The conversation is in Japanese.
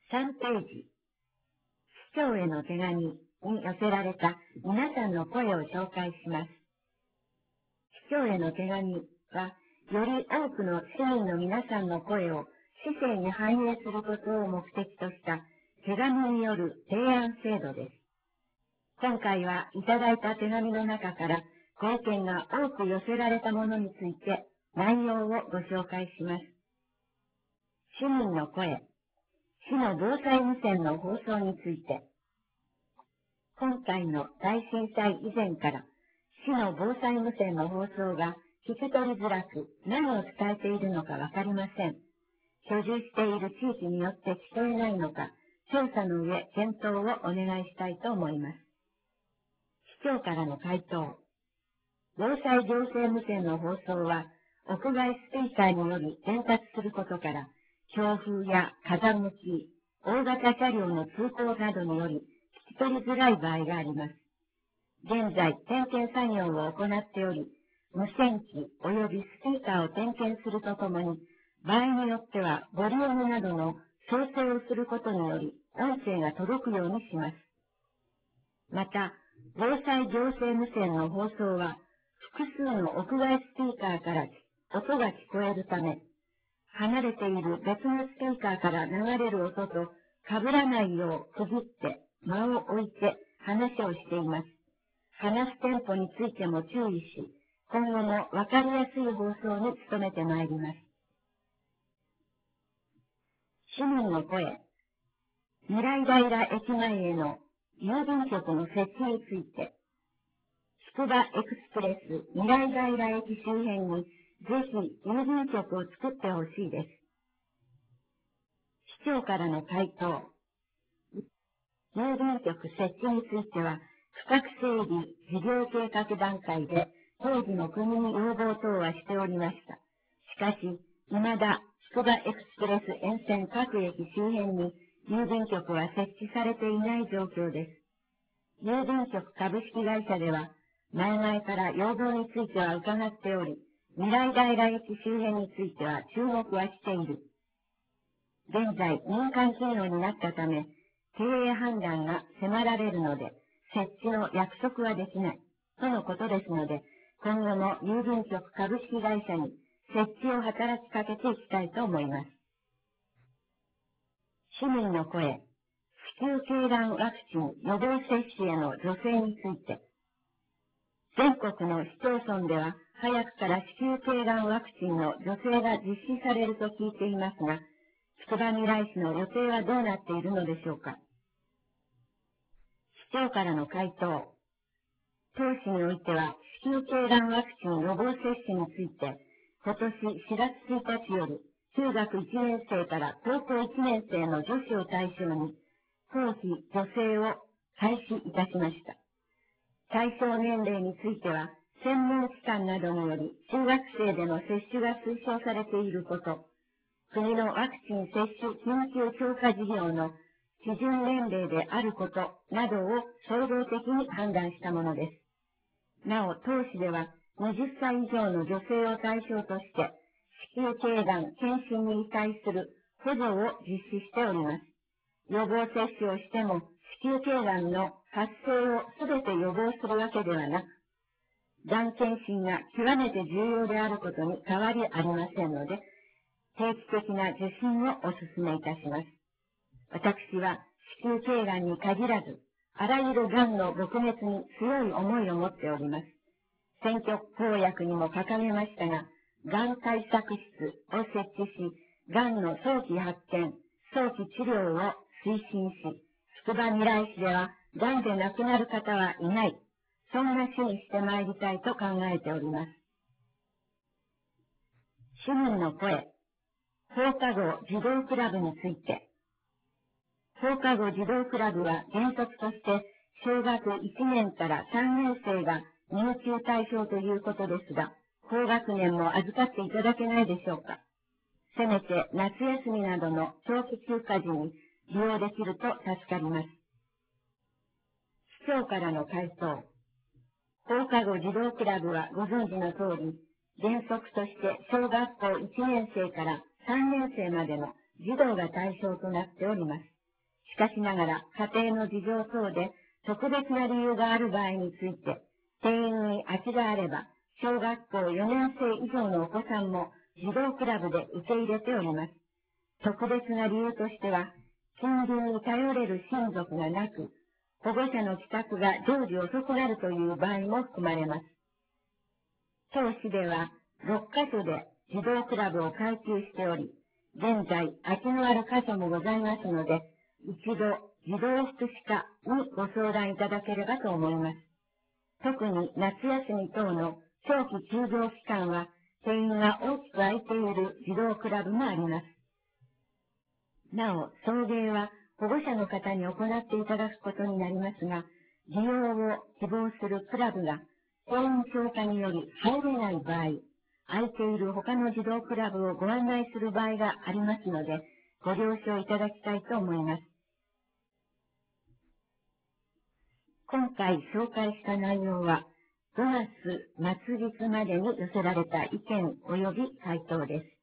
3ページ、市長への手紙に寄せられた皆さんの声を紹介します。市長への手紙は、より多くの市民の皆さんの声を市政に反映することを目的とした手紙による提案制度です。今回はいただいた手紙の中からご意見が多く寄せられたものについて内容をご紹介します。市民の声、市の防災無線の放送について、今回の大震災以前から市の防災無線の放送が聞き取りづらく何を伝えているのかわかりません。居住している地域によって聞こえないのか、調査の上検討をお願いしたいと思います。市長からの回答。防災行政無線の放送は、屋外スピーカーにより伝達することから、強風や風向き、大型車両の通行などにより聞き取りづらい場合があります。現在、点検作業を行っており、無線機及びスピーカーを点検するとともに、場合によってはボリュームなどの調整をすることにより、音声が届くようにします。また、防災行政無線の放送は、複数の屋外スピーカーから音が聞こえるため、離れている別のスピーカーから流れる音と被らないよう区切って間を置いて話をしています。話すテンポについても注意し、今後もわかりやすい放送に努めてまいります。市民の声、未来平駅前への郵便局の設置について、つくばエクスプレス未来平駅周辺にぜひ郵便局を作ってほしいです。市長からの回答。郵便局設置については、区画整備事業計画段階で当時の国に要望等はしておりました。しかし、未だつくばエクスプレス沿線各駅周辺に郵便局は設置されていない状況です。郵便局株式会社では、前々から要望については伺っており、未来平駅周辺については注目はしている。現在、民間企業になったため、経営判断が迫られるので、設置の約束はできない、とのことですので、今後も郵便局株式会社に設置を働きかけていきたいと思います。市民の声、子宮鶏卵ワクチン予防接種への助成について、全国の市町村では早くから子宮鶏卵ワクチンの助成が実施されると聞いていますが、つくばみらい市の予定はどうなっているのでしょうか。市長からの回答。当市においては、子宮鶏卵ワクチン予防接種について、今年4月1日より、中学1年生から高校1年生の女子を対象に、公費助成を開始いたしました。対象年齢については、専門機関などにより、中学生での接種が推奨されていること、国のワクチン接種緊急強化事業の基準年齢であることなどを総合的に判断したものです。なお、当市では20歳以上の女性を対象として、子宮頸がん検診に対する補助を実施しております。予防接種をしても、子宮頸がんの発生をすべて予防するわけではなく、がん検診が極めて重要であることに変わりありませんので、定期的な受診をお勧めいたします。私は子宮頸がんに限らず、あらゆるがんの撲滅に強い思いを持っております。選挙公約にも掲げましたが、がん対策室を設置し、がんの早期発見、早期治療を推進し、つくばみらい市では、がんで亡くなる方はいない、そんな市にしてまいりたいと考えております。市民の声、放課後児童クラブについて、放課後児童クラブは原則として小学1年から3年生が入中対象ということですが、高学年も預かっていただけないでしょうか。せめて夏休みなどの長期休暇時に利用できると助かります。市長からの回答。放課後児童クラブはご存知の通り、原則として小学校1年生から3年生までの児童が対象となっております。 しかしながら、家庭の事情等で特別な理由がある場合について、定員に空きがあれば、小学校4年生以上のお子さんも児童クラブで受け入れております。特別な理由としては、近隣に頼れる親族がなく、保護者の帰宅が常時遅くなるという場合も含まれます。当市では6カ所で児童クラブを開催しており、現在空きのある箇所もございますので、一度児童福祉課にご相談いただければと思います。特に夏休み等の長期休業期間は定員が大きく空いている児童クラブもあります。なお、送迎は保護者の方に行っていただくことになりますが、利用を希望するクラブが定員超過により入れない場合、空いている他の児童クラブをご案内する場合がありますので、ご了承いただきたいと思います。今回紹介した内容は、5月末日までに寄せられた意見及び回答です。